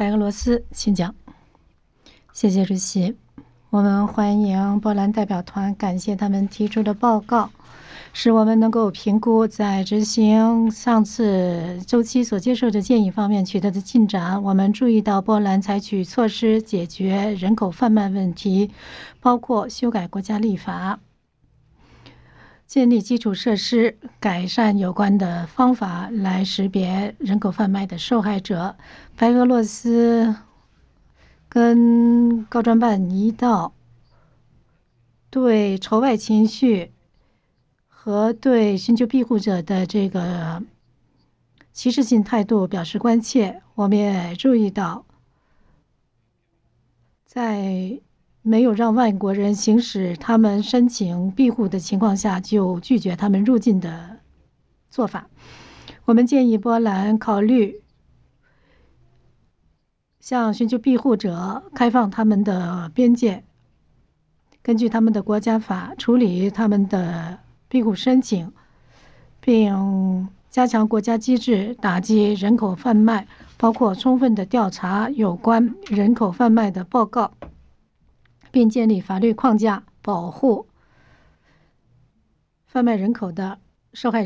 白俄罗斯，请讲。谢谢主席。我们欢迎波兰代表团，感谢他们提出的报告，使我们能够评估在执行上次周期所接受的建议方面取得的进展。我们注意到波兰采取措施解决人口贩卖问题，包括修改国家立法、建立基础设施、改善有关的方法来识别人口贩卖的受害者。白俄罗斯跟高专办一道对仇外情绪和对寻求庇护者的这个歧视性态度表示关切。我们也注意到，在没有让外国人行使他们申请庇护的情况下，就拒绝他们入境的做法。我们建议波兰考虑向寻求庇护者开放他们的边界，根据他们的国家法处理他们的庇护申请，并加强国家机制打击人口贩卖，包括充分的调查有关人口贩卖的报告，并建立法律框架保护贩卖人口的受害者。